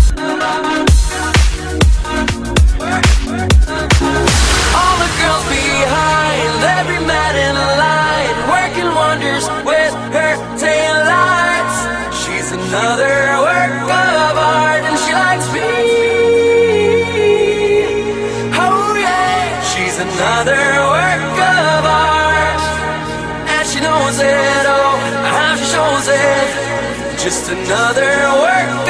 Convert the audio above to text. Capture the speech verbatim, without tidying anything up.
All the girls behind, every man in line, working wonders with her tail lights. She's another work of art and she likes me. Oh yeah, she's another work of art, and she knows it, oh, how she shows it. Just another work